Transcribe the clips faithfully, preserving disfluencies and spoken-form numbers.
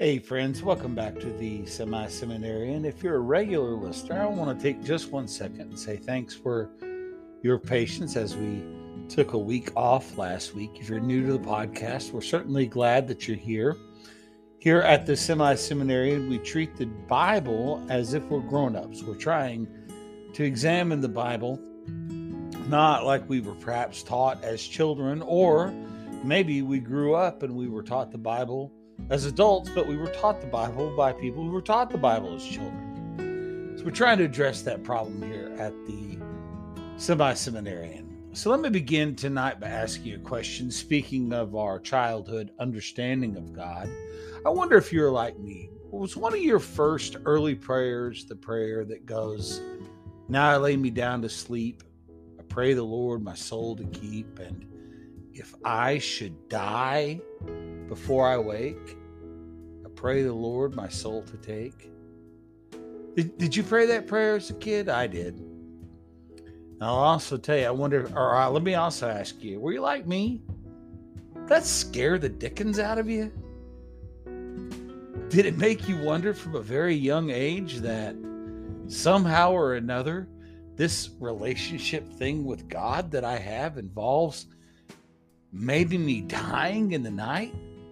Hey friends, welcome back to the Semi-Seminarian. If you're a regular listener, I want to take just one second and say thanks for your patience as we took a week off last week. If you're new to the podcast, we're certainly glad that you're here. Here at the Semi-Seminarian, we treat the Bible as if we're grown-ups. We're trying to examine the Bible, not like we were perhaps taught as children, or maybe we grew up and we were taught the Bible as adults, but we were taught the Bible by people who were taught the Bible as children. So we're trying to address that problem here at the Semi-Seminarian. So let me begin tonight by asking you a question. Speaking of our childhood understanding of God, I wonder if you're like me. Was one of your first early prayers the prayer that goes, "Now I lay me down to sleep, I pray the Lord my soul to keep, and if I should die before I wake, I pray the Lord my soul to take"? Did, did you pray that prayer as a kid? I did. And I'll also tell you, I wonder, or uh, let me also ask you, were you like me? Did that scare the dickens out of you? Did it make you wonder from a very young age that somehow or another, this relationship thing with God that I have involves maybe me dying in the night?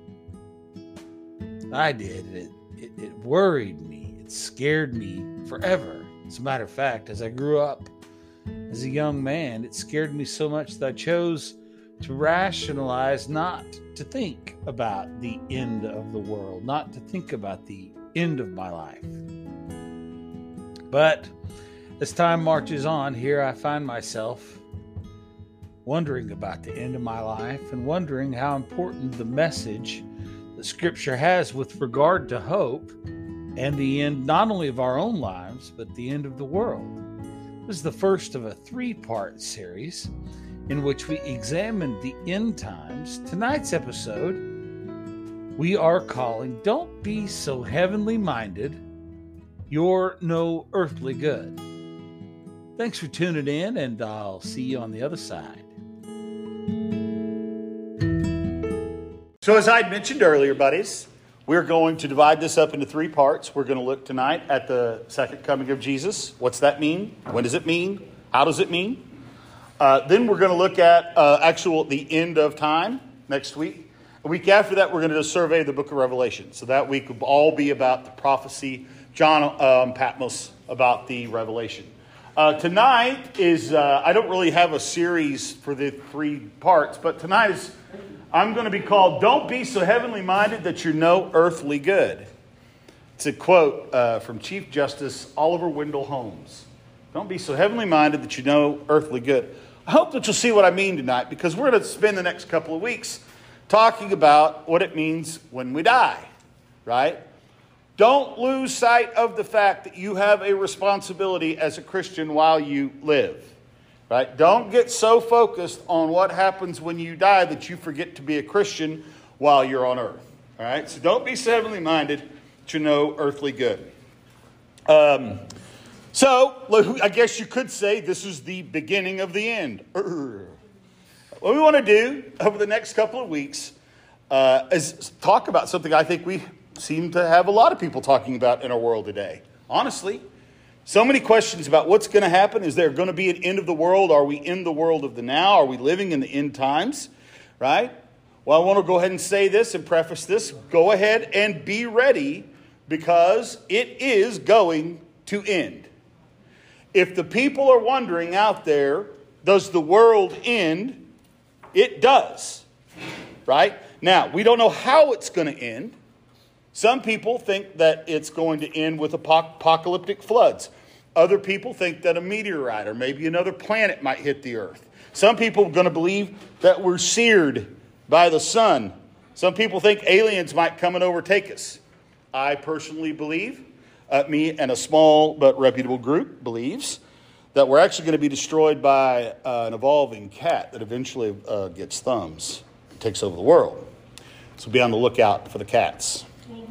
I did. It, it, it worried me. It scared me forever. As a matter of fact, as I grew up as a young man, it scared me so much that I chose to rationalize not to think about the end of the world, not to think about the end of my life. But as time marches on, here I find myself wondering about the end of my life and wondering how important the message that Scripture has with regard to hope and the end not only of our own lives, but the end of the world. This is the first of a three-part series in which we examine the end times. Tonight's episode, we are calling "Don't Be So Heavenly Minded, You're No Earthly Good." Thanks for tuning in, and I'll see you on the other side. So as I mentioned earlier, buddies, we're going to divide this up into three parts. We're going to look tonight at the second coming of Jesus. What's that mean? When does it mean? How does it mean? Uh, then we're going to look at uh, actual the end of time next week. A week after that, we're going to survey the book of Revelation. So that week will all be about the prophecy, John um, Patmos, about the Revelation. Uh, tonight is, uh, I don't really have a series for the three parts, but tonight is, I'm going to be called "Don't Be So Heavenly Minded That You're No Earthly Good." It's a quote uh, from Chief Justice Oliver Wendell Holmes. Don't be so heavenly minded that you're no earthly good. I hope that you'll see what I mean tonight, because we're going to spend the next couple of weeks talking about what it means when we die, right? Don't lose sight of the fact that you have a responsibility as a Christian while you live. Right? Don't get so focused on what happens when you die that you forget to be a Christian while you're on earth. All right? So don't be so heavenly minded that you're no earthly good. Um, so I guess you could say this is the beginning of the end. What we want to do over the next couple of weeks uh, is talk about something I think we seem to have a lot of people talking about in our world today. Honestly. So many questions about what's going to happen. Is there going to be an end of the world? Are we in the world of the now? Are we living in the end times? Right? Well, I want to go ahead and say this and preface this. Go ahead and be ready, because it is going to end. If the people are wondering out there, does the world end? It does. Right? Now, we don't know how it's going to end. Some people think that it's going to end with apocalyptic floods. Other people think that a meteorite or maybe another planet might hit the earth. Some people are going to believe that we're seared by the sun. Some people think aliens might come and overtake us. I personally believe, uh, me and a small but reputable group believes, that we're actually going to be destroyed by uh, an evolving cat that eventually uh, gets thumbs and takes over the world. So be on the lookout for the cats.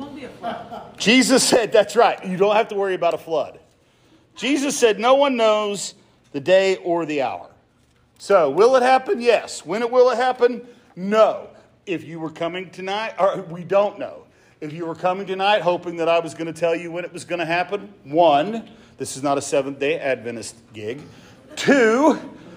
Jesus said, that's right, you don't have to worry about a flood. Jesus said, no one knows the day or the hour. So, will it happen? Yes. When it will it happen? No. If you were coming tonight, or we don't know. If you were coming tonight hoping that I was going to tell you when it was going to happen, one, this is not a Seventh-day Adventist gig. Two,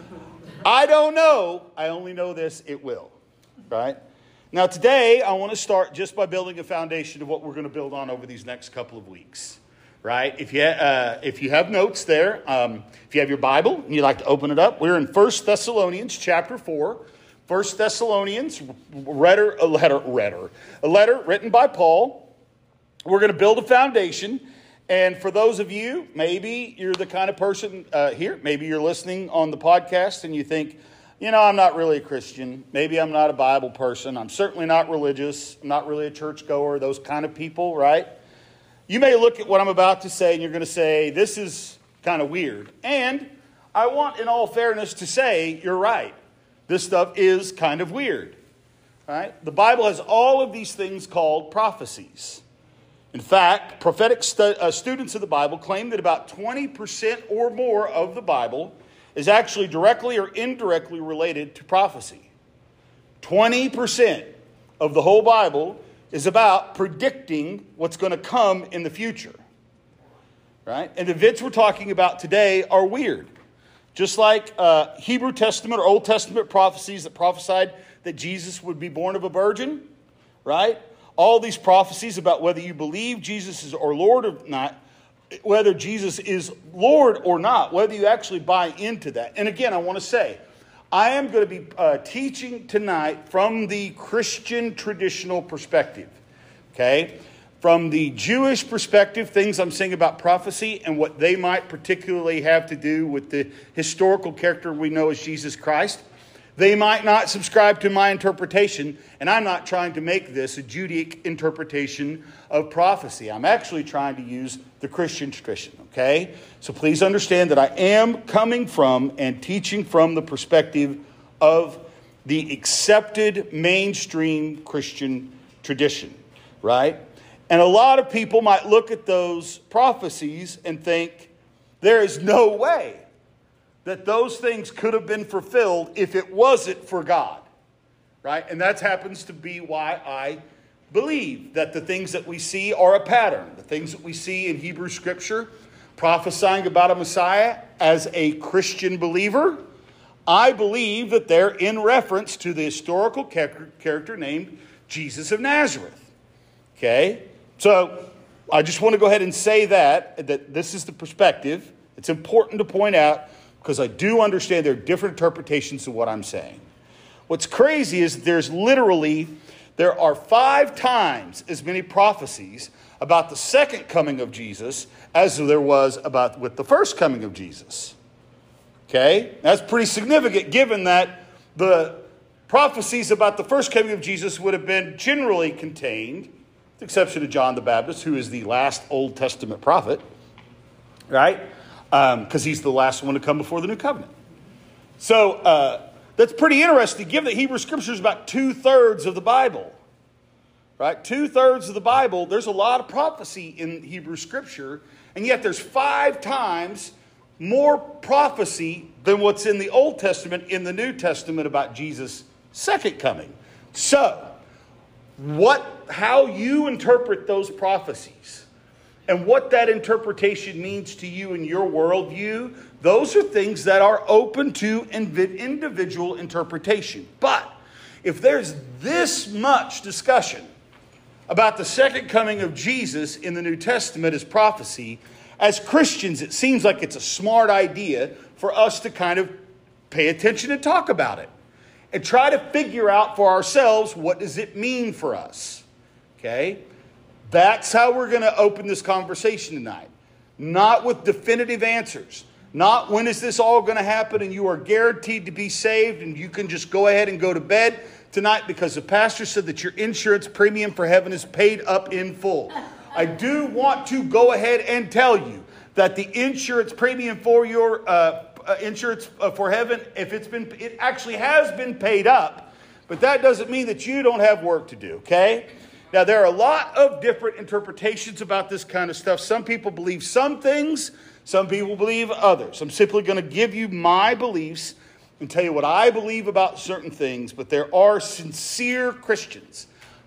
I don't know. I only know this, it will. Right? Now today, I want to start just by building a foundation of what we're going to build on over these next couple of weeks. Right? If you, uh, if you have notes there, um, if you have your Bible and you'd like to open it up, we're in First Thessalonians chapter four. First Thessalonians, letter, a letter, letter, a letter written by Paul. We're going to build a foundation. And for those of you, maybe you're the kind of person uh, here, maybe you're listening on the podcast and you think, you know, I'm not really a Christian. Maybe I'm not a Bible person. I'm certainly not religious. I'm not really a churchgoer, those kind of people, right? You may look at what I'm about to say and you're going to say, this is kind of weird. And I want, in all fairness, to say, you're right. This stuff is kind of weird. Right? The Bible has all of these things called prophecies. In fact, prophetic stu- uh, students of the Bible claim that about twenty percent or more of the Bible is actually directly or indirectly related to prophecy. twenty percent of the whole Bible is about predicting what's going to come in the future. Right? And the events we're talking about today are weird. Just like uh, Hebrew Testament or Old Testament prophecies that prophesied that Jesus would be born of a virgin, right? All these prophecies about whether you believe Jesus is or Lord or not, whether Jesus is Lord or not, whether you actually buy into that. And again, I want to say, I am going to be uh, teaching tonight from the Christian traditional perspective, okay? From the Jewish perspective, things I'm saying about prophecy and what they might particularly have to do with the historical character we know as Jesus Christ. They might not subscribe to my interpretation, and I'm not trying to make this a Judaic interpretation of prophecy. I'm actually trying to use the Christian tradition, okay? So please understand that I am coming from and teaching from the perspective of the accepted mainstream Christian tradition, right? And a lot of people might look at those prophecies and think, there is no way that those things could have been fulfilled if it wasn't for God. Right? And that happens to be why I believe that the things that we see are a pattern. The things that we see in Hebrew Scripture prophesying about a Messiah as a Christian believer, I believe that they're in reference to the historical character named Jesus of Nazareth. Okay? So, I just want to go ahead and say that, that this is the perspective. It's important to point out because I do understand there are different interpretations of what I'm saying. What's crazy is there's literally, there are five times as many prophecies about the second coming of Jesus as there was about with the first coming of Jesus. Okay? That's pretty significant given that the prophecies about the first coming of Jesus would have been generally contained, with the exception of John the Baptist, who is the last Old Testament prophet, right? Because um, he's the last one to come before the new covenant. So uh, that's pretty interesting, given that Hebrew Scripture is about two-thirds of the Bible. Right? Two-thirds of the Bible, there's a lot of prophecy in Hebrew Scripture, and yet there's five times more prophecy than what's in the Old Testament in the New Testament about Jesus' second coming. So, what, how you interpret those prophecies and what that interpretation means to you in your worldview, those are things that are open to individual interpretation. But if there's this much discussion about the second coming of Jesus in the New Testament as prophecy, as Christians, it seems like it's a smart idea for us to kind of pay attention and talk about it and try to figure out for ourselves, what does it mean for us? Okay? That's how we're going to open this conversation tonight. Not with definitive answers. Not when is this all going to happen and you are guaranteed to be saved and you can just go ahead and go to bed tonight because the pastor said that your insurance premium for heaven is paid up in full. I do want to go ahead and tell you that the insurance premium for your uh, uh, insurance uh, for heaven, if it's been, it actually has been paid up, but that doesn't mean that you don't have work to do, okay? Now, there are a lot of different interpretations about this kind of stuff. Some people believe some things, some people believe others. I'm simply going to give you my beliefs and tell you what I believe about certain things, but there are sincere Christians.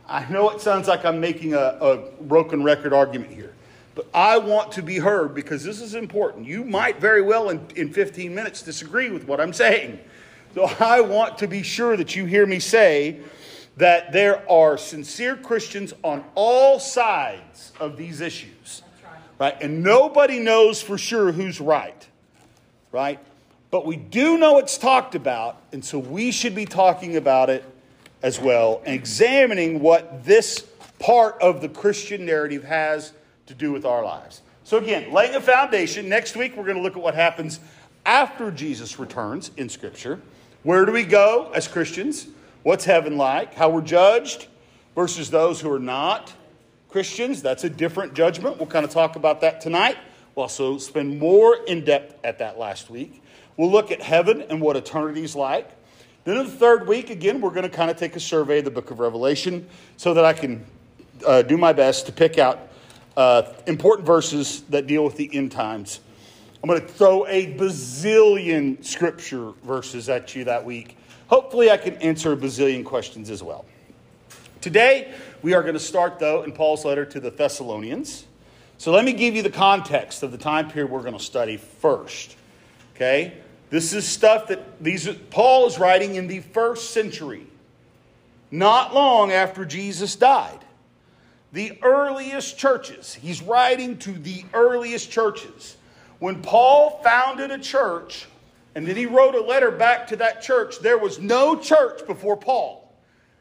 I know it sounds like I'm making a, a broken record argument here, but I want to be heard because this is important. You might very well in, in fifteen minutes disagree with what I'm saying. So I want to be sure that you hear me say that there are sincere Christians on all sides of these issues. Right? And nobody knows for sure who's right. Right? But we do know it's talked about, and so we should be talking about it as well, and examining what this part of the Christian narrative has to do with our lives. So again, laying a foundation. Next week we're going to look at what happens after Jesus returns in Scripture. Where do we go as Christians? What's heaven like? How we're judged versus those who are not Christians. That's a different judgment. We'll kind of talk about that tonight. We'll also spend more in depth at that last week. We'll look at heaven and what eternity is like. Then in the third week, again, we're going to kind of take a survey of the book of Revelation so that I can uh, do my best to pick out uh, important verses that deal with the end times. I'm going to throw a bazillion scripture verses at you that week. Hopefully I can answer a bazillion questions as well. Today, we are going to start, though, in Paul's letter to the Thessalonians. So let me give you the context of the time period we're going to study first. Okay? This is stuff that these Paul is writing in the first century, not long after Jesus died. The earliest churches. He's writing to the earliest churches. When Paul founded a church, and then he wrote a letter back to that church, there was no church before Paul.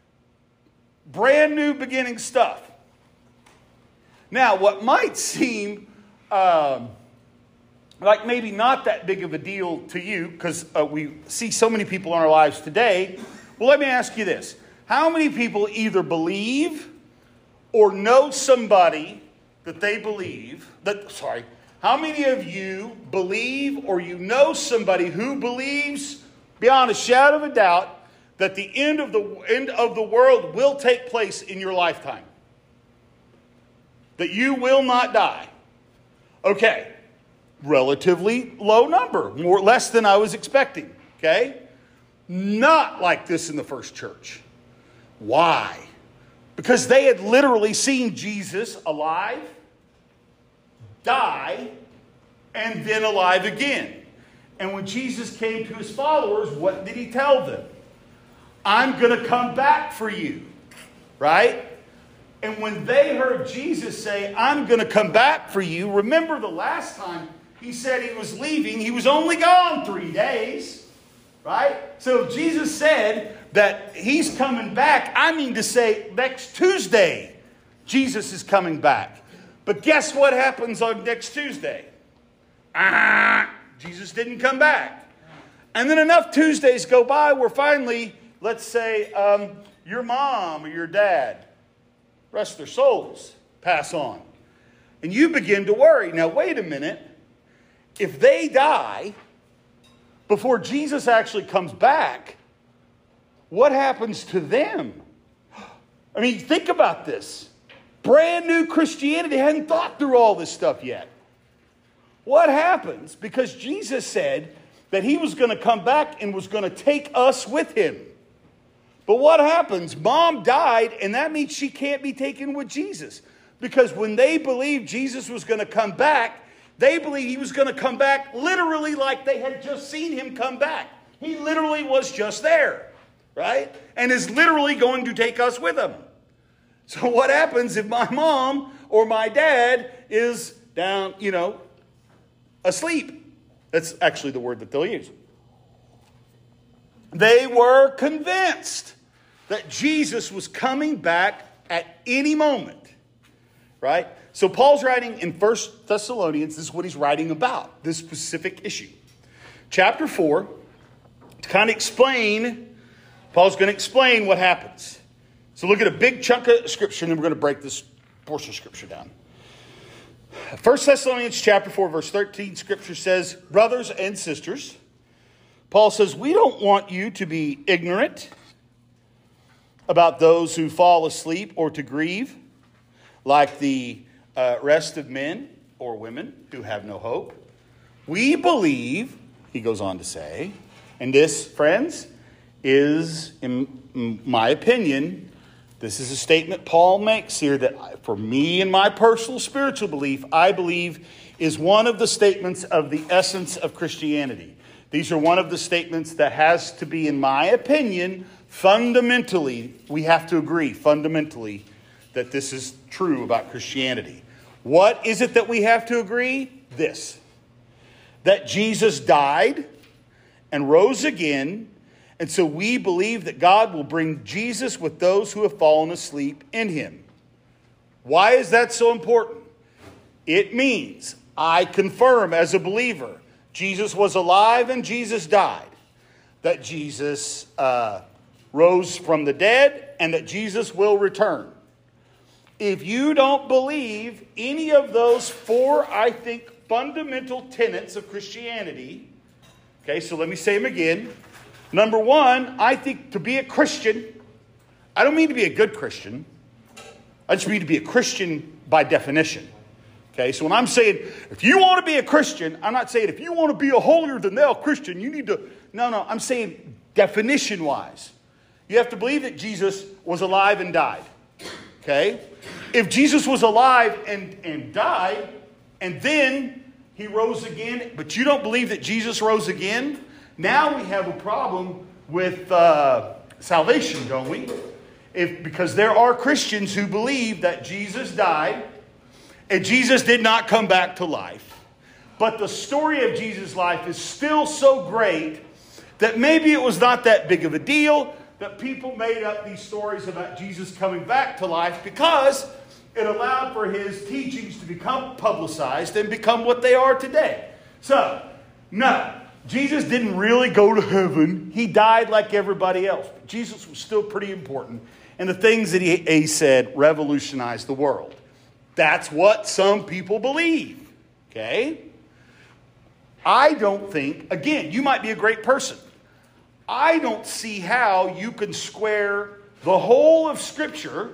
Brand new beginning stuff. Now, what might seem um, like maybe not that big of a deal to you, because uh, we see so many people in our lives today. Well, let me ask you this. How many people either believe or know somebody that they believe, that, sorry, how many of you believe or you know somebody who believes beyond a shadow of a doubt that the end of the end of the world will take place in your lifetime? That you will not die? Okay. Relatively low number, more less than I was expecting. Okay? Not like this in the first church. Why? Because they had literally seen Jesus alive, die, and then alive again. And when Jesus came to his followers, what did he tell them? I'm going to come back for you. Right? And when they heard Jesus say, I'm going to come back for you, remember the last time he said he was leaving, he was only gone three days. Right? So if Jesus said that he's coming back, I mean to say next Tuesday, Jesus is coming back. But guess what happens on next Tuesday? Ah, Jesus didn't come back. And then enough Tuesdays go by where finally, let's say, um, your mom or your dad, rest their souls, pass on. And you begin to worry. Now, wait a minute. If they die before Jesus actually comes back, what happens to them? I mean, think about this. Brand new Christianity hadn't thought through all this stuff yet. What happens? Because Jesus said that he was going to come back and was going to take us with him. But what happens? Mom died, and that means she can't be taken with Jesus. Because when they believed Jesus was going to come back, they believed he was going to come back literally like they had just seen him come back. He literally was just there, right? And is literally going to take us with him. So what happens if my mom or my dad is down, you know, asleep? That's actually the word that they'll use. They were convinced that Jesus was coming back at any moment, right? So Paul's writing in First Thessalonians, this is what he's writing about, this specific issue. Chapter four, to kind of explain, Paul's going to explain what happens. So look at a big chunk of scripture, and then we're going to break this portion of scripture down. First Thessalonians chapter four, verse thirteen, scripture says, brothers and sisters, Paul says, we don't want you to be ignorant about those who fall asleep or to grieve, like the uh, rest of men or women who have no hope. We believe, he goes on to say, and this, friends, is, in my opinion, This is a statement Paul makes here that for me and my personal spiritual belief, I believe is one of the statements of the essence of Christianity. These are one of the statements that has to be, in my opinion, fundamentally, we have to agree fundamentally that this is true about Christianity. What is it that we have to agree? This. That Jesus died and rose again, and so we believe that God will bring Jesus with those who have fallen asleep in him. Why is that so important? It means I confirm as a believer Jesus was alive and Jesus died. That Jesus uh, rose from the dead and that Jesus will return. If you don't believe any of those four, I think, fundamental tenets of Christianity, okay, so let me say them again. Number one, I think to be a Christian, I don't mean to be a good Christian. I just mean to be a Christian by definition. Okay, so when I'm saying, if you want to be a Christian, I'm not saying if you want to be a holier than thou Christian, you need to, no, no, I'm saying definition-wise. You have to believe that Jesus was alive and died. Okay? If Jesus was alive and, and died, and then he rose again, but you don't believe that Jesus rose again, now we have a problem with uh, salvation, don't we? If, because there are Christians who believe that Jesus died, and Jesus did not come back to life. But the story of Jesus' life is still so great that maybe it was not that big of a deal that people made up these stories about Jesus coming back to life because it allowed for his teachings to become publicized and become what they are today. So, no, Jesus didn't really go to heaven. He died like everybody else. But Jesus was still pretty important. And the things that he, he said revolutionized the world. That's what some people believe. Okay? I don't think, again, you might be a great person. I don't see how you can square the whole of Scripture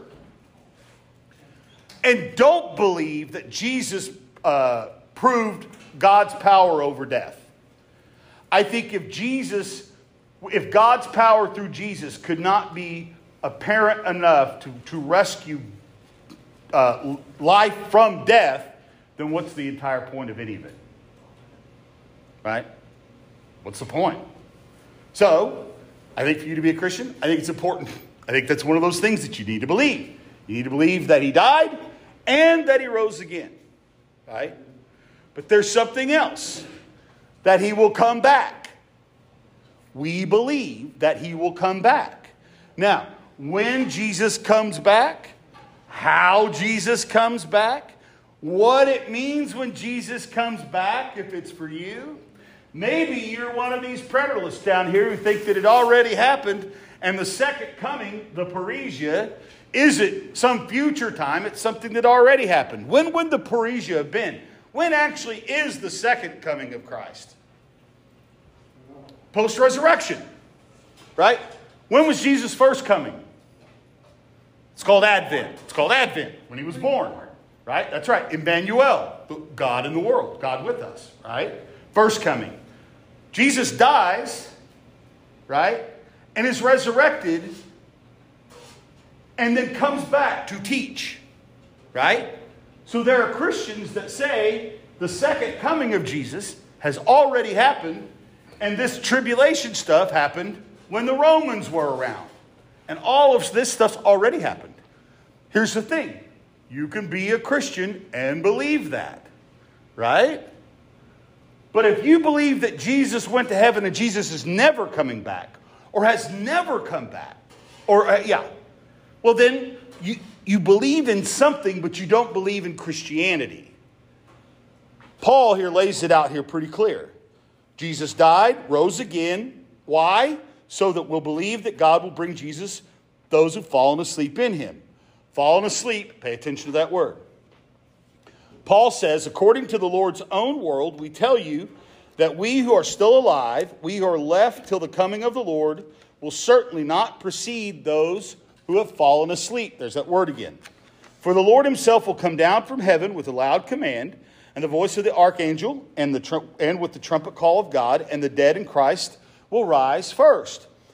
and don't believe that Jesus uh, proved God's power over death. I think if Jesus, if God's power through Jesus could not be apparent enough to, to rescue uh, life from death, then what's the entire point of any of it? Right? What's the point? So, I think for you to be a Christian, I think it's important. I think that's one of those things that you need to believe. You need to believe that he died and that he rose again. Right? But there's something else. That he will come back. We believe that he will come back. Now, when Jesus comes back, how Jesus comes back, what it means when Jesus comes back, if it's for you. Maybe you're one of these preterists down here who think that it already happened and the second coming, the parousia, isn't some future time. It's something that already happened. When would the parousia have been? When actually is the second coming of Christ? Post-resurrection. Right? When was Jesus' first coming? It's called Advent. It's called Advent, when he was born. Right? That's right. Emmanuel, God in the world. God with us. Right? First coming. Jesus dies, right? And is resurrected and then comes back to teach. Right? So there are Christians that say the second coming of Jesus has already happened and this tribulation stuff happened when the Romans were around. And all of this stuff's already happened. Here's the thing. You can be a Christian and believe that. Right? But if you believe that Jesus went to heaven and Jesus is never coming back, or has never come back, or, uh, yeah, well then you, you believe in something, but you don't believe in Christianity. Paul here lays it out here pretty clear. Jesus died, rose again. Why? So that we'll believe that God will bring Jesus, those who've fallen asleep in him. Fallen asleep, pay attention to that word. Paul says, according to the Lord's own word, we tell you that we who are still alive, we who are left till the coming of the Lord, will certainly not precede those who have fallen asleep. There's that word again. For the Lord himself will come down from heaven with a loud command, and the voice of the archangel, and, the trum- and with the trumpet call of God, and the dead in Christ will rise first.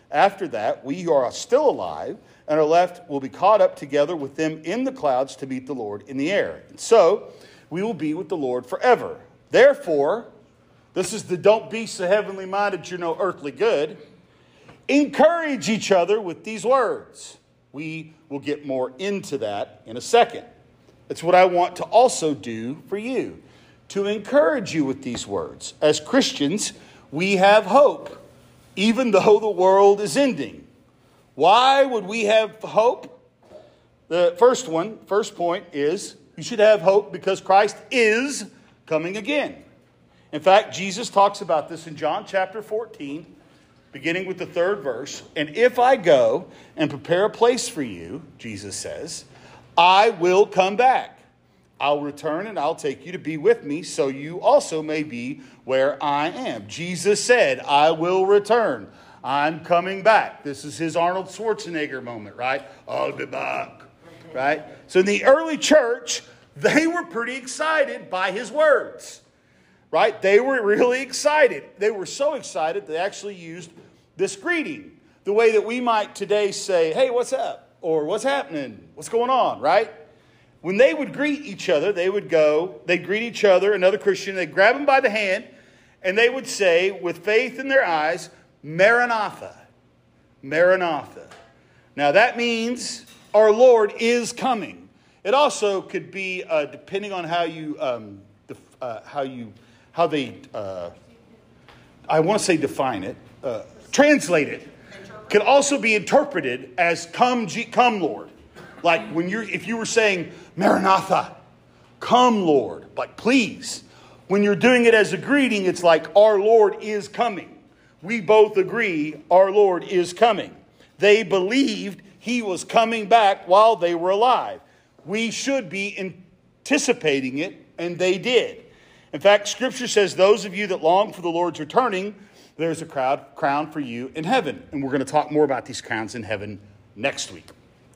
After that, we who are still alive and are left will be caught up together with them in the clouds to meet the Lord in the air. And so we will be with the Lord forever. Therefore, this is the don't be so heavenly minded you're no earthly good. Encourage each other with these words. We will get more into that in a second. That's what I want to also do for you, to encourage you with these words. As Christians, we have hope, even though the world is ending. Why would we have hope? The first one, first point is, you should have hope because Christ is coming again. In fact, Jesus talks about this in John chapter fourteen, beginning with the third verse. And if I go and prepare a place for you, Jesus says, I will come back. I'll return and I'll take you to be with me so you also may be where I am. Jesus said, I will return. I'm coming back. This is his Arnold Schwarzenegger moment, right? I'll be back, right? So in the early church, they were pretty excited by his words, right? They were really excited. They were so excited they actually used this greeting, the way that we might today say, hey, what's up? Or what's happening? What's going on, right? When they would greet each other, they would go, they'd greet each other, another Christian, they'd grab him by the hand, and they would say, with faith in their eyes, Maranatha, Maranatha. Now that means our Lord is coming. It also could be, uh, depending on how you, um, def- uh, how you, how they, uh, I want to say define it, uh, translate it. Could also be interpreted as come, G- come Lord. Like when you're, if you were saying Maranatha, come Lord, like please. When you're doing it as a greeting, it's like our Lord is coming. We both agree our Lord is coming. They believed he was coming back while they were alive. We should be anticipating it, and they did. In fact, Scripture says, those of you that long for the Lord's returning, there's a crowd, crown for you in heaven. And we're going to talk more about these crowns in heaven next week.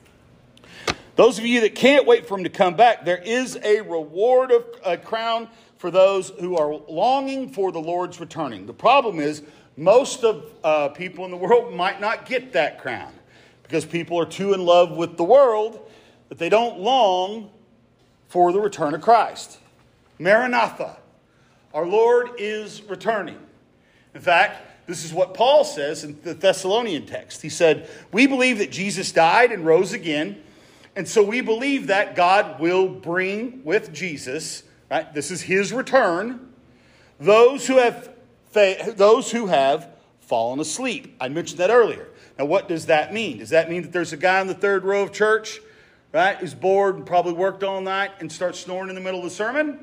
Those of you that can't wait for him to come back, there is a reward of a crown for those who are longing for the Lord's returning. The problem is, most of uh, people in the world might not get that crown because people are too in love with the world that they don't long for the return of Christ. Maranatha, our Lord is returning. In fact, this is what Paul says in the Thessalonian text. He said, we believe that Jesus died and rose again, and so we believe that God will bring with Jesus, right? This is his return, those who have those who have fallen asleep. I mentioned that earlier. Now, what does that mean? Does that mean that there's a guy in the third row of church, right, who's bored and probably worked all night and starts snoring in the middle of the sermon?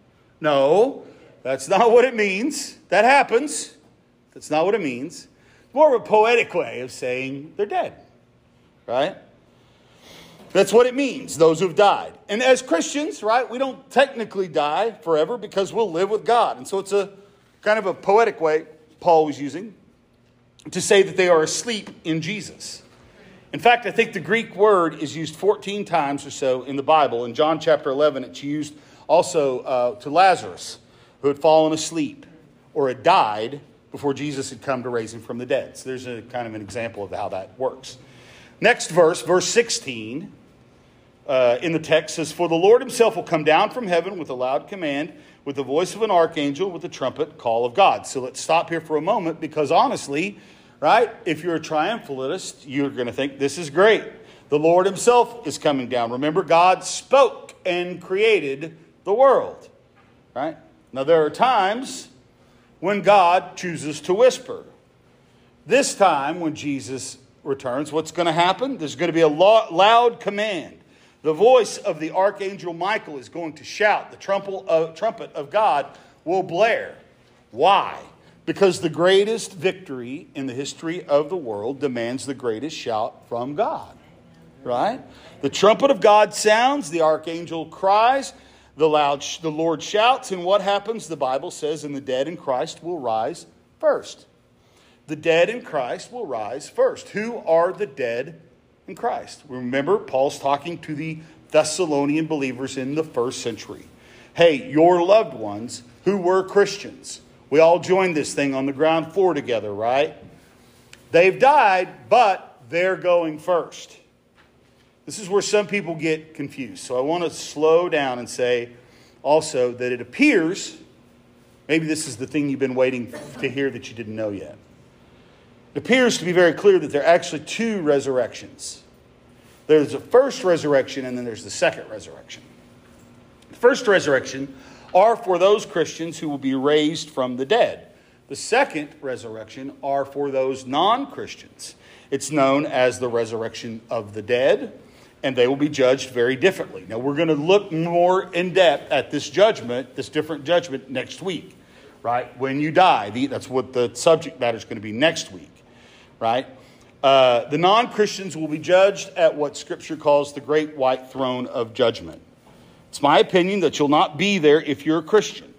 No, that's not what it means. That happens. That's not what it means. It's more of a poetic way of saying they're dead, right? That's what it means, those who've died. And as Christians, right, we don't technically die forever because we'll live with God. And so it's a kind of a poetic way Paul was using to say that they are asleep in Jesus. In fact, I think the Greek word is used fourteen times or so in the Bible. In John chapter eleven, it's used also uh, to Lazarus, who had fallen asleep or had died before Jesus had come to raise him from the dead. So there's a kind of an example of how that works. Next verse, verse sixteen, uh, in the text says, for the Lord himself will come down from heaven with a loud command, with the voice of an archangel, with the trumpet call of God. So let's stop here for a moment because honestly, right, if you're a triumphalist, you're going to think this is great. The Lord himself is coming down. Remember, God spoke and created the world, right? Now, there are times when God chooses to whisper. This time, when Jesus returns, what's going to happen? There's going to be a loud command. The voice of the archangel Michael is going to shout. The trumpet of God will blare. Why? Because the greatest victory in the history of the world demands the greatest shout from God. Right? The trumpet of God sounds, the archangel cries, the loud sh- the Lord shouts, and what happens? The Bible says, and the dead in Christ will rise first. The dead in Christ will rise first. Who are the dead in Christ? Remember, Paul's talking to the Thessalonian believers in the first century. Hey, your loved ones who were Christians. We all joined this thing on the ground floor together, right? They've died, but they're going first. This is where some people get confused. So I want to slow down and say also that it appears, maybe this is the thing you've been waiting to hear that you didn't know yet. It appears to be very clear that there are actually two resurrections. There's the first resurrection and then there's the second resurrection. The first resurrection are for those Christians who will be raised from the dead. The second resurrection are for those non-Christians. It's known as the resurrection of the dead, and they will be judged very differently. Now, we're going to look more in depth at this judgment, this different judgment next week, right? When you die. The, that's what the subject matter is going to be next week, right? Uh, the non-Christians will be judged at what Scripture calls the great white throne of judgment. It's my opinion that you'll not be there if you're a Christian.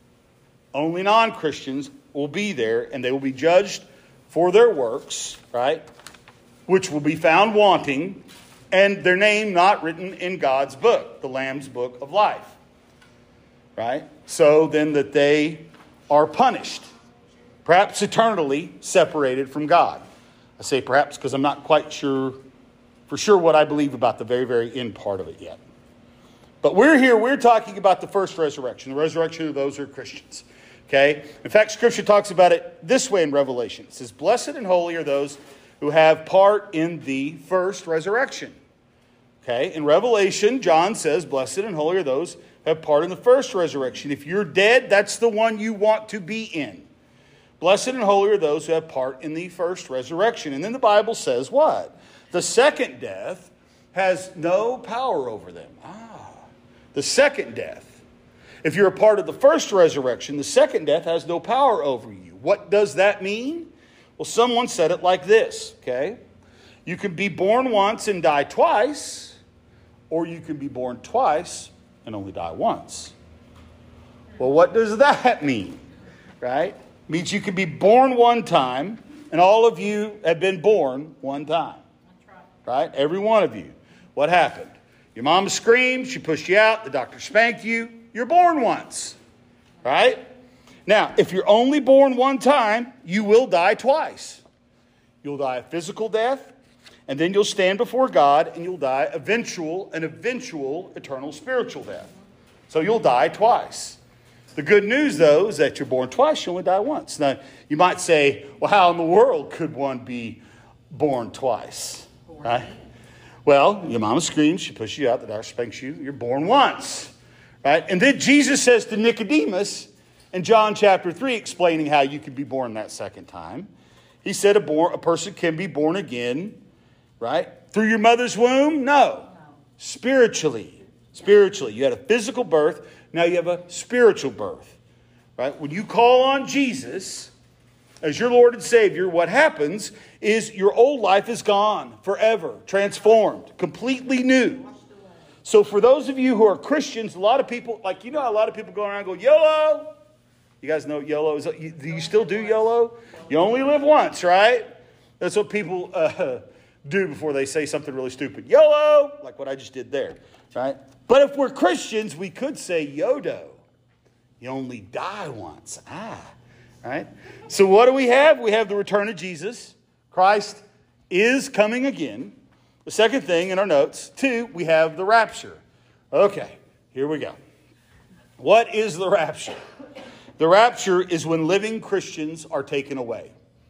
Only non-Christians will be there, and they will be judged for their works, right? Which will be found wanting, and their name not written in God's book, the Lamb's book of life, right? So then that they are punished, perhaps eternally separated from God. I say perhaps because I'm not quite sure, for sure what I believe about the very, very end part of it yet. But we're here, we're talking about the first resurrection, the resurrection of those who are Christians. Okay? In fact, Scripture talks about it this way in Revelation. It says, blessed and holy are those who have part in the first resurrection. Okay? In Revelation, John says, blessed and holy are those who have part in the first resurrection. If you're dead, that's the one you want to be in. Blessed and holy are those who have part in the first resurrection. And then the Bible says what? The second death has no power over them. Ah, the second death. If you're a part of the first resurrection, the second death has no power over you. What does that mean? Well, someone said it like this, okay? You can be born once and die twice, or you can be born twice and only die once. Well, what does that mean, right? It means you can be born one time, and all of you have been born one time, right? Every one of you. What happened? Your mama screamed, she pushed you out, the doctor spanked you. You're born once, right? Now, if you're only born one time, you will die twice. You'll die a physical death, and then you'll stand before God, and you'll die eventual, an eventual eternal spiritual death. So you'll die twice. The good news, though, is that you're born twice, you only die once. Now, you might say, well, how in the world could one be born twice, right? Well, your mama screams, she pushes you out, the doctor spanks you, you're born once. Right? And then Jesus says to Nicodemus in John chapter three, explaining how you could be born that second time. He said a, born, a person can be born again, right? Through your mother's womb? No. Spiritually. Spiritually. You had a physical birth. Now you have a spiritual birth. Right? When you call on Jesus as your Lord and Savior, what happens is your old life is gone forever, transformed, completely new. So for those of you who are Christians, a lot of people, like, you know, a lot of people go around and go, YOLO. You guys know YOLO? Is, do you still do YOLO? You only live once, right? That's what people uh, do before they say something really stupid. YOLO, like what I just did there, right? But if we're Christians, we could say YODO. You only die once. Ah, right? So what do we have? We have the return of Jesus. Christ is coming again. The second thing in our notes, two, we have the rapture. Okay, here we go. What is the rapture? The rapture is when living Christians are taken away.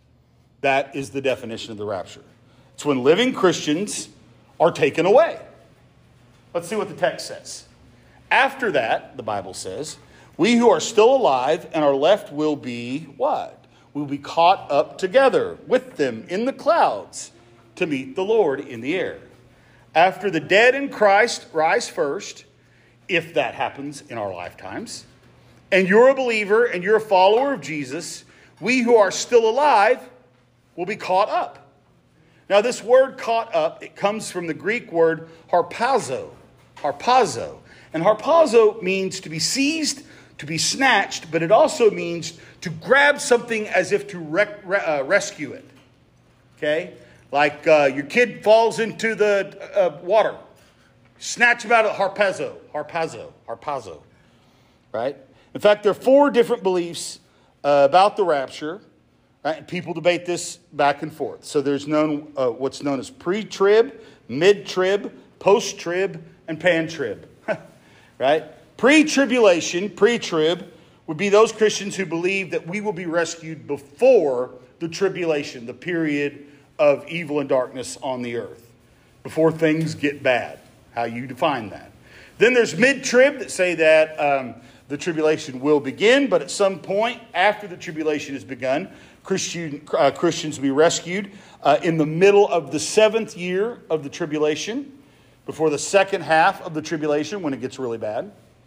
That is the definition of the rapture. It's when living Christians are taken away. Let's see what the text says. After that, the Bible says, we who are still alive and are left will be what? We'll be caught up together with them in the clouds to meet the Lord in the air. After the dead in Christ rise first, if that happens in our lifetimes, and you're a believer and you're a follower of Jesus, we who are still alive will be caught up. Now this word caught up, it comes from the Greek word harpazo. Harpazo. And harpazo means to be seized, to be snatched, but it also means to grab something as if to rec- uh, rescue it. Okay? Like uh, your kid falls into the uh, water. Snatch him out of harpazo. Harpazo. Harpazo. Right? In fact, there are four different beliefs uh, about the rapture. Right? People debate this back and forth. So there's known uh, what's known as pre-trib, mid-trib, post-trib, and pan-trib. Right? Pre-tribulation, pre-trib, would be those Christians who believe that we will be rescued before the tribulation, the period of evil and darkness on the earth, before things get bad, how you define that. Then there's mid-trib that say that um, the tribulation will begin, but at some point after the tribulation has begun, Christian, uh, Christians will be rescued uh, in the middle of the seventh year of the tribulation, before the second half of the tribulation when it gets really bad.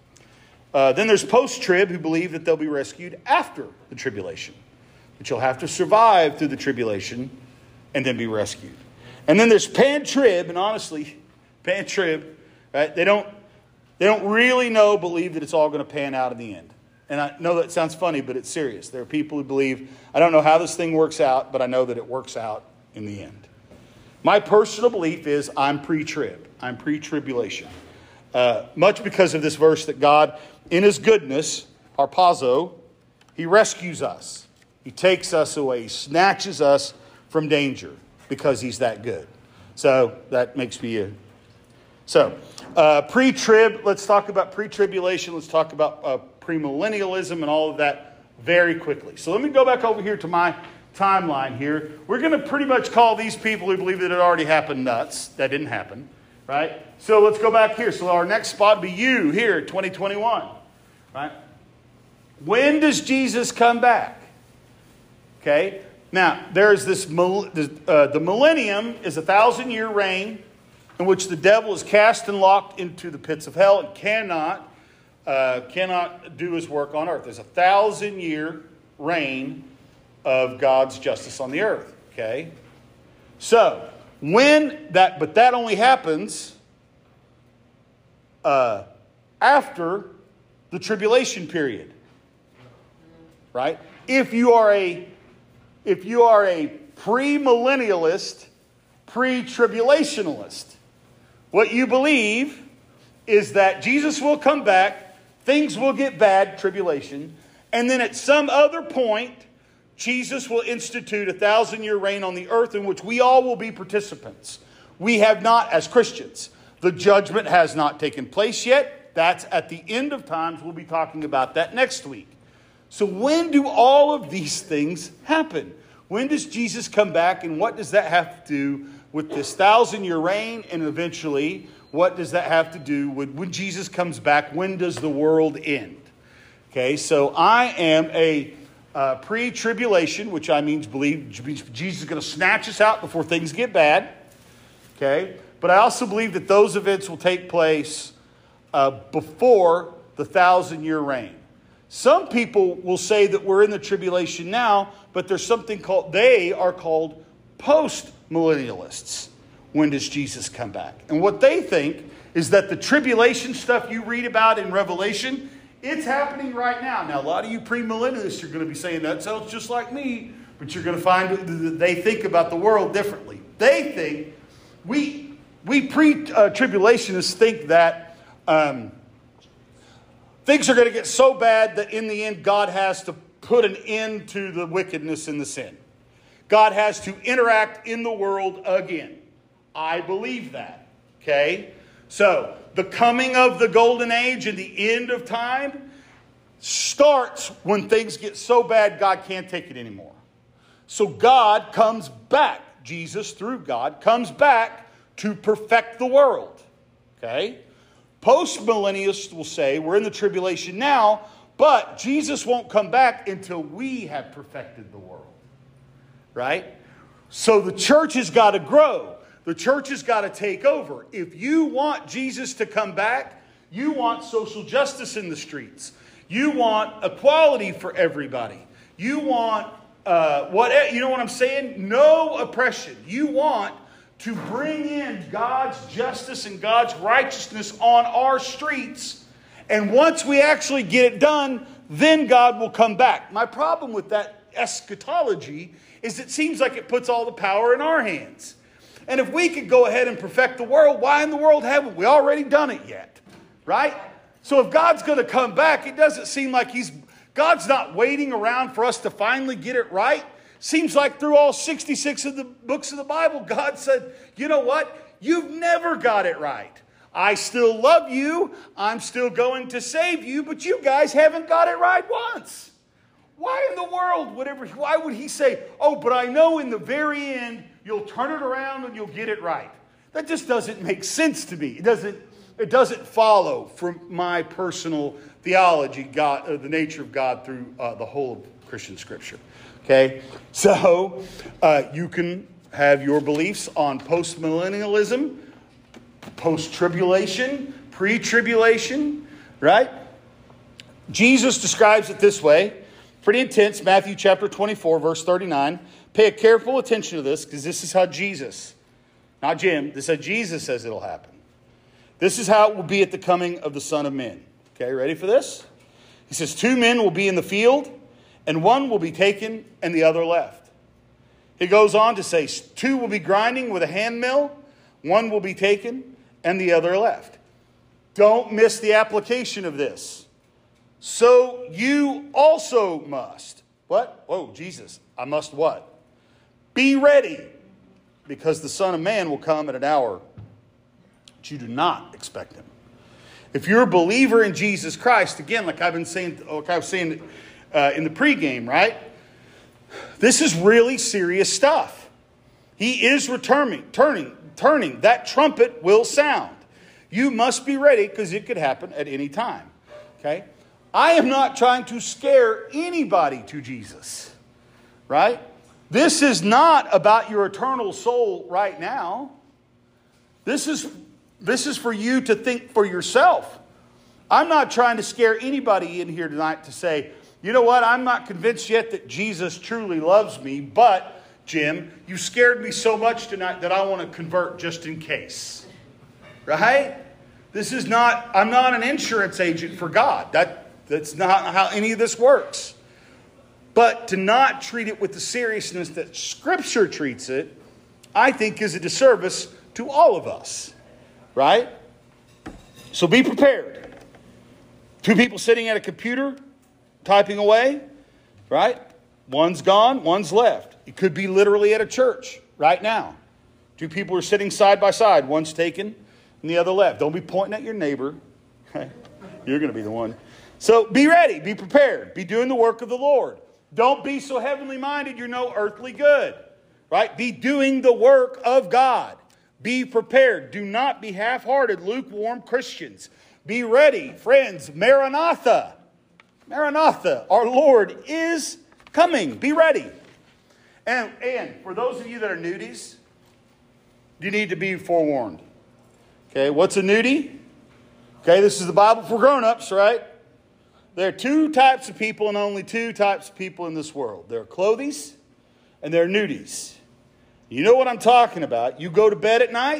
Uh, then there's post-trib who believe that they'll be rescued after the tribulation, that you'll have to survive through the tribulation and then be rescued. And then there's pan-trib, and honestly, pan-trib, right? They don't, they don't really know, believe that it's all going to pan out in the end. And I know that sounds funny, but it's serious. There are people who believe, I don't know how this thing works out, but I know that it works out in the end. My personal belief is I'm pre-trib. I'm pre-tribulation. Uh, much because of this verse that God, in his goodness, harpazo, he rescues us. He takes us away. He snatches us from danger because he's that good. So that makes me a... So, uh, pre-trib, let's talk about pre-tribulation. Let's talk about uh, premillennialism and all of that very quickly. So let me go back over here to my timeline here. We're going to pretty much call these people who believe that it already happened nuts. That didn't happen, right? So let's go back here. So our next spot would be you here, twenty twenty-one, right? When does Jesus come back? Okay. Now, there's this, uh, the millennium is a thousand year reign in which the devil is cast and locked into the pits of hell and cannot, uh, cannot do his work on earth. There's a thousand year reign of God's justice on the earth. Okay. So, when that, but that only happens uh, after the tribulation period. Right? If you are a If you are a pre-millennialist, pre-tribulationalist, what you believe is that Jesus will come back, things will get bad, tribulation, and then at some other point, Jesus will institute a thousand-year reign on the earth in which we all will be participants. We have not, as Christians, the judgment has not taken place yet. That's at the end of times. We'll be talking about that next week. So when do all of these things happen? When does Jesus come back, and what does that have to do with this thousand-year reign? And eventually, what does that have to do with when Jesus comes back? When does the world end? Okay, so I am a uh, pre-tribulation, which I means believe Jesus is going to snatch us out before things get bad. Okay, but I also believe that those events will take place uh, before the thousand-year reign. Some people will say that we're in the tribulation now, but there's something called, they are called post-millennialists. When does Jesus come back? And what they think is that the tribulation stuff you read about in Revelation, it's happening right now. Now, a lot of you premillennialists are going to be saying that sounds just like me, but you're going to find that they think about the world differently. They think, we, we pre-tribulationists think that um, things are going to get so bad that in the end God has to put an end to the wickedness and the sin. God has to interact in the world again. I believe that. Okay? So, the coming of the golden age and the end of time starts when things get so bad God can't take it anymore. So God comes back. Jesus, through God, comes back to perfect the world. Okay? Post-millennialists will say, we're in the tribulation now, but Jesus won't come back until we have perfected the world. Right? So the church has got to grow. The church has got to take over. If you want Jesus to come back, you want social justice in the streets. You want equality for everybody. You want, uh, what, you know what I'm saying? No oppression. You want to bring in God's justice and God's righteousness on our streets. And once we actually get it done, then God will come back. My problem with that eschatology is it seems like it puts all the power in our hands. And if we could go ahead and perfect the world, why in the world haven't we already done it yet? Right? So if God's going to come back, it doesn't seem like he's, God's not waiting around for us to finally get it right. Seems like through all sixty-six of the books of the Bible, God said, you know what? You've never got it right. I still love you. I'm still going to save you, but you guys haven't got it right once. Why in the world would ever, why would he say, oh, but I know in the very end, you'll turn it around and you'll get it right? That just doesn't make sense to me. It doesn't, it doesn't follow from my personal theology, God, uh, the nature of God through uh, the whole of Christian Scripture. Okay? So, uh, you can have your beliefs on post-millennialism, post-tribulation, pre-tribulation, right? Jesus describes it this way. Pretty intense. Matthew chapter twenty-four, verse thirty-nine. Pay a careful attention to this, because this is how Jesus, not Jim, this is how Jesus says it'll happen. This is how it will be at the coming of the Son of Man. Okay, ready for this? He says, two men will be in the field, and one will be taken and the other left. He goes on to say, two will be grinding with a hand mill, one will be taken and the other left. Don't miss the application of this. So you also must. What? Oh, Jesus, I must what? Be ready, because the Son of Man will come at an hour that you do not expect him. If you're a believer in Jesus Christ, again, like I've been saying, like I was saying uh, in the pregame, right? This is really serious stuff. He is returning, turning, turning. That trumpet will sound. You must be ready, because it could happen at any time. Okay? I am not trying to scare anybody to Jesus, right? This is not about your eternal soul right now. This is, this is for you to think for yourself. I'm not trying to scare anybody in here tonight to say, you know what, I'm not convinced yet that Jesus truly loves me, but, Jim, you scared me so much tonight that I want to convert just in case. Right? This is not, I'm not an insurance agent for God. That That's not how any of this works. But to not treat it with the seriousness that Scripture treats it, I think is a disservice to all of us. Right? So be prepared. Two people sitting at a computer, typing away. Right? One's gone, one's left. It could be literally at a church right now. Two people are sitting side by side. One's taken and the other left. Don't be pointing at your neighbor. You're going to be the one. So be ready, be prepared, be doing the work of the Lord. Don't be so heavenly minded you're no earthly good, right? Be doing the work of God. Be prepared. Do not be half-hearted, lukewarm Christians. Be ready, friends. Maranatha. Maranatha. Our Lord is coming. Be ready. And, and for those of you that are nudies, you need to be forewarned. Okay, what's a nudie? Okay, this is the Bible for grown-ups, right? There are two types of people and only two types of people in this world. There are clothies and there are nudies. You know what I'm talking about. You go to bed at night,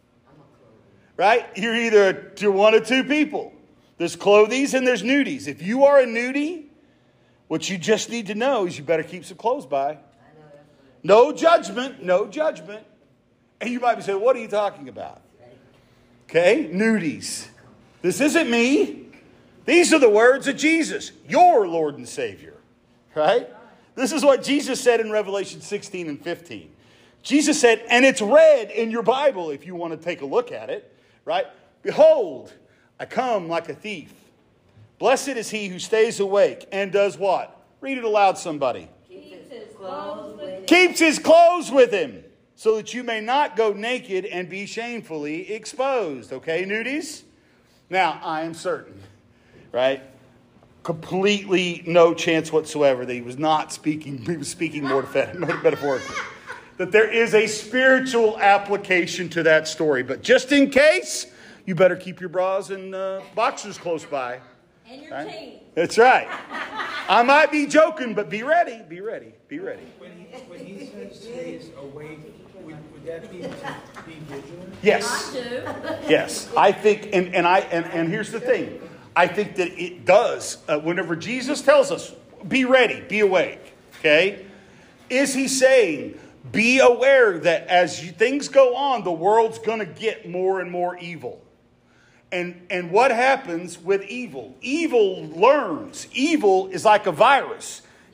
right? You're either you're one of two people. There's clothies and there's nudies. If you are a nudie, what you just need to know is you better keep some clothes by. No judgment, no judgment. And you might be saying, what are you talking about? Okay, nudies. This isn't me. These are the words of Jesus, your Lord and Savior, right? This is what Jesus said in Revelation sixteen and fifteen. Jesus said, and it's read in your Bible if you want to take a look at it, right? Behold, I come like a thief. Blessed is he who stays awake and does what? Read it aloud, somebody. Keeps his clothes with him. Keeps his clothes with him, so that you may not go naked and be shamefully exposed. Okay, nudies? Now, I am certain, right? Completely no chance whatsoever that he was not speaking, he was speaking more metaphorically. That there is a spiritual application to that story. But just in case, you better keep your bras and uh, boxers close by. And your right? chain. That's right. I might be joking, but be ready, be ready, be ready. When he, when he says stays awake, would, would that be to be vigilant? Yes. I do. Yes. I think, and, and I and, and here's the thing. I think that it does. Uh, whenever Jesus tells us, be ready, be awake. Okay? Is he saying, be aware that as you, things go on, the world's going to get more and more evil. And, and what happens with evil? Evil learns. Evil is like a virus.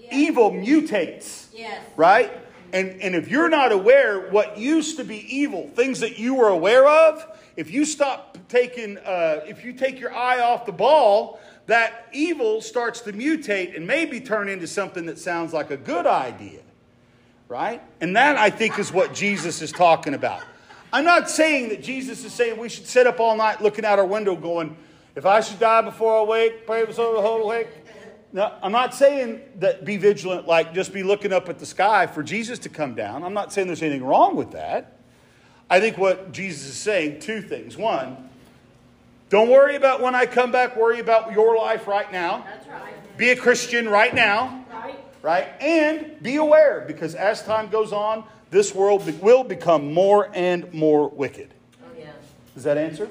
Yes. Evil mutates. Yes. Right? And, and if you're not aware, what used to be evil, things that you were aware of, if you stop taking, uh, if you take your eye off the ball, that evil starts to mutate and maybe turn into something that sounds like a good idea. Right? And that, I think, is what Jesus is talking about. I'm not saying that Jesus is saying we should sit up all night looking out our window going, if I should die before I wake, pray before the whole wake. No, I'm not saying that be vigilant, like just be looking up at the sky for Jesus to come down. I'm not saying there's anything wrong with that. I think what Jesus is saying, two things. One, don't worry about when I come back. Worry about your life right now. That's right. Be a Christian right now. Right. Right? And be aware, because as time goes on, this world be- will become more and more wicked. Oh, yeah. Does that answer?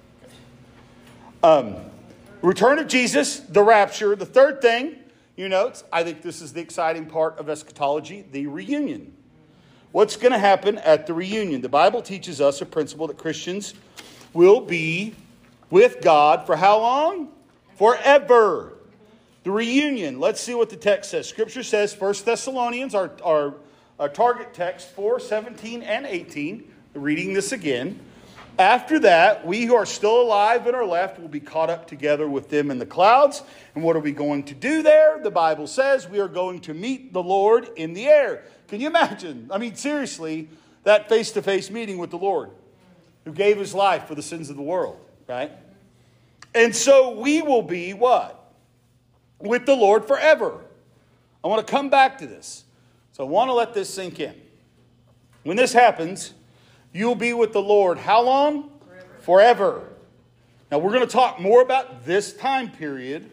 Um, return of Jesus, the rapture. The third thing, you note, I think this is the exciting part of eschatology, the reunion. What's going to happen at the reunion? The Bible teaches us a principle that Christians will be with God for how long? Forever. The reunion. Let's see what the text says. Scripture says, First Thessalonians, our, our, our target text, four, seventeen, and eighteen. Reading this again. After that, we who are still alive and are left will be caught up together with them in the clouds. And what are we going to do there? The Bible says we are going to meet the Lord in the air. Can you imagine? I mean, seriously, that face-to-face meeting with the Lord who gave his life for the sins of the world, right? And so we will be what? With the Lord forever. I want to come back to this. So I want to let this sink in. When this happens, you'll be with the Lord how long? Forever. Forever. Now we're going to talk more about this time period,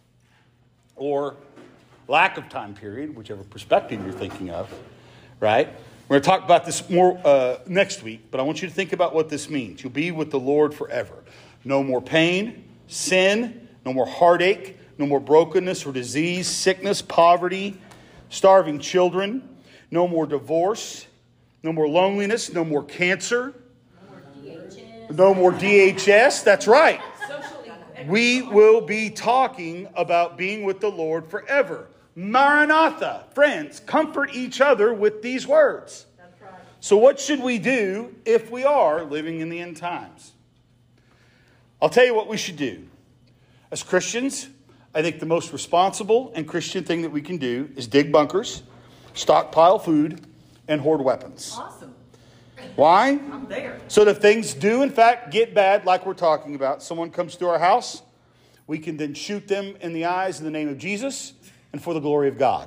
or lack of time period, whichever perspective you're thinking of, right? We're going to talk about this more uh, next week, but I want you to think about what this means. You'll be with the Lord forever. No more pain, sin, no more heartache, no more brokenness or disease, sickness, poverty, starving children, no more divorce, no more loneliness, no more cancer, no more D H S. That's right. We will be talking about being with the Lord forever. Maranatha. Friends, comfort each other with these words. That's right. So what should we do if we are living in the end times? I'll tell you what we should do. As Christians, I think the most responsible and Christian thing that we can do is dig bunkers, stockpile food, and hoard weapons. Awesome. Why? I'm there. So that if things do, in fact, get bad, like we're talking about, someone comes to our house, we can then shoot them in the eyes in the name of Jesus and for the glory of God.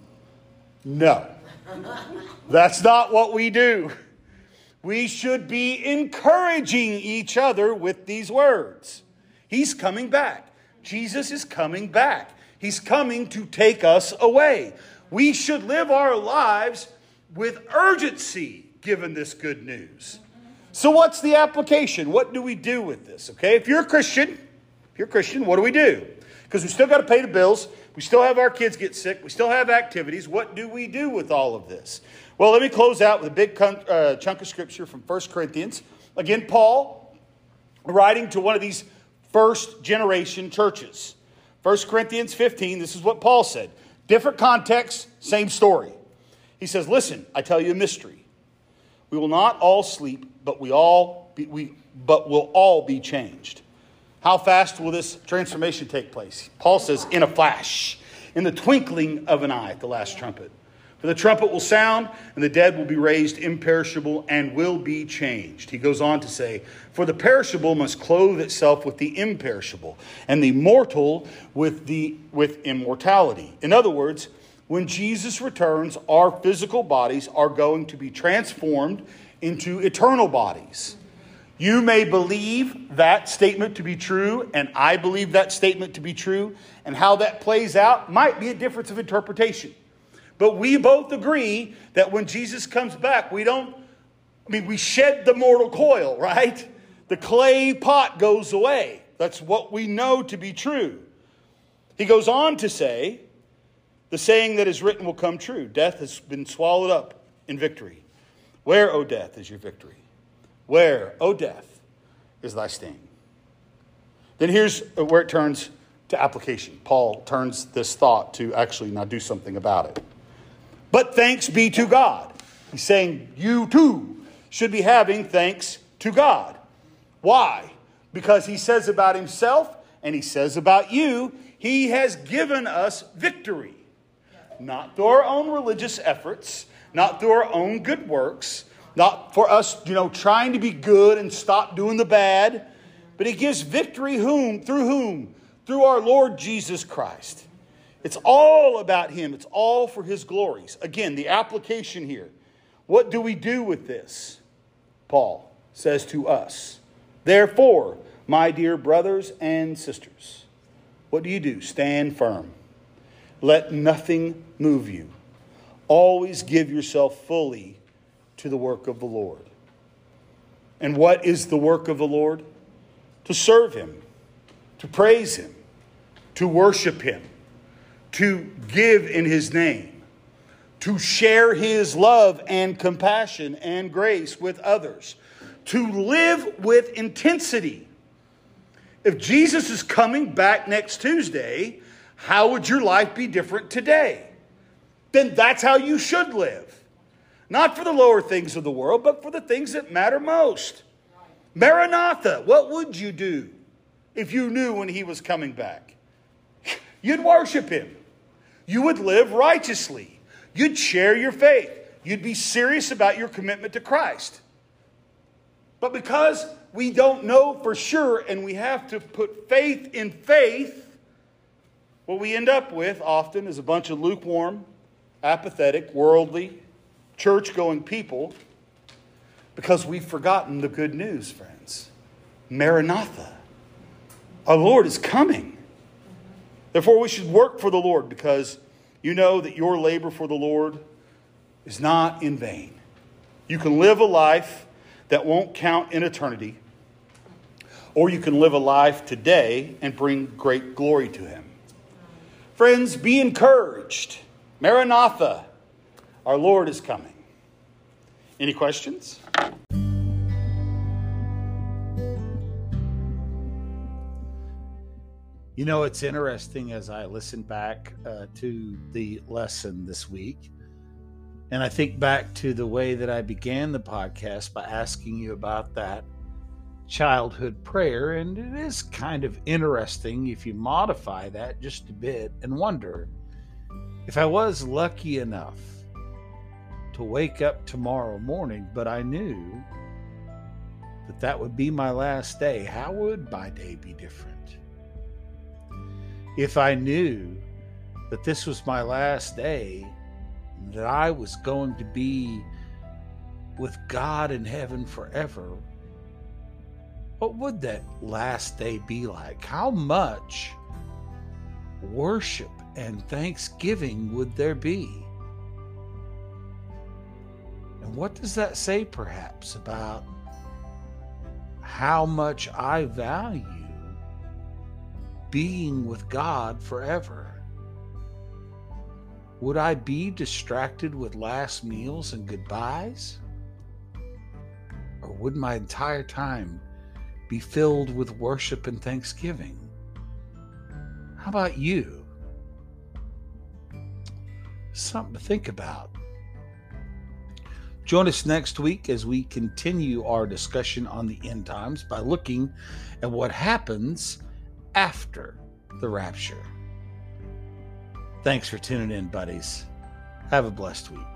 No. That's not what we do. We should be encouraging each other with these words. He's coming back. Jesus is coming back. He's coming to take us away. We should live our lives with urgency given this good news. So what's the application? What do we do with this? Okay, if you're a Christian, if you're a Christian, what do we do? Because we still got to pay the bills. We still have our kids get sick. We still have activities. What do we do with all of this? Well, let me close out with a big uh, chunk of scripture from First Corinthians. Again, Paul writing to one of these first generation churches. First Corinthians fifteen, this is what Paul said. Different context, same story. He says, listen, I tell you a mystery. We will not all sleep, but we all be, we but will all be changed. How fast will this transformation take place? Paul says, in a flash, in the twinkling of an eye at the last trumpet. For the trumpet will sound, and the dead will be raised imperishable and will be changed. He goes on to say, for the perishable must clothe itself with the imperishable, and the mortal with the with immortality. In other words, when Jesus returns, our physical bodies are going to be transformed into eternal bodies. You may believe that statement to be true, and I believe that statement to be true, and how that plays out might be a difference of interpretation. But we both agree that when Jesus comes back, we don't, I mean, we shed the mortal coil, right? The clay pot goes away. That's what we know to be true. He goes on to say, the saying that is written will come true. Death has been swallowed up in victory. Where, O death, is your victory? Where, O death, is thy sting? Then here's where it turns to to application. Paul turns this thought to actually now do something about it. But thanks be to God. He's saying you too should be having thanks to God. Why? Because he says about himself and he says about you, he has given us victory. Not through our own religious efforts, not through our own good works, not for us, you know, trying to be good and stop doing the bad, but he gives victory whom? Through whom? Through our Lord Jesus Christ. It's all about him. It's all for his glories. Again, the application here. What do we do with this? Paul says to us, therefore, my dear brothers and sisters, what do you do? Stand firm. Let nothing move you. Always give yourself fully to the work of the Lord. And what is the work of the Lord? To serve him, to praise him, to worship him, to give in his name, to share his love and compassion and grace with others, to live with intensity. If Jesus is coming back next Tuesday, how would your life be different today? Then that's how you should live. Not for the lower things of the world, but for the things that matter most. Maranatha, what would you do if you knew when he was coming back? You'd worship him. You would live righteously. You'd share your faith. You'd be serious about your commitment to Christ. But because we don't know for sure and we have to put faith in faith, what we end up with often is a bunch of lukewarm, apathetic, worldly, church-going people because we've forgotten the good news, friends. Maranatha. Our Lord is coming. Therefore, we should work for the Lord because you know that your labor for the Lord is not in vain. You can live a life that won't count in eternity, or you can live a life today and bring great glory to him. Friends, be encouraged. Maranatha, our Lord is coming. Any questions? You know, it's interesting as I listen back uh, to the lesson this week, and I think back to the way that I began the podcast by asking you about that childhood prayer, and it is kind of interesting if you modify that just a bit and wonder if I was lucky enough to wake up tomorrow morning, but I knew that that would be my last day, how would my day be different? If I knew that this was my last day, that I was going to be with God in heaven forever, what would that last day be like? How much worship and thanksgiving would there be? And what does that say perhaps about how much I value being with God forever? Would I be distracted with last meals and goodbyes? Or would my entire time be filled with worship and thanksgiving? How about you? Something to think about. Join us next week as we continue our discussion on the end times by looking at what happens after the rapture. Thanks for tuning in, buddies. Have a blessed week.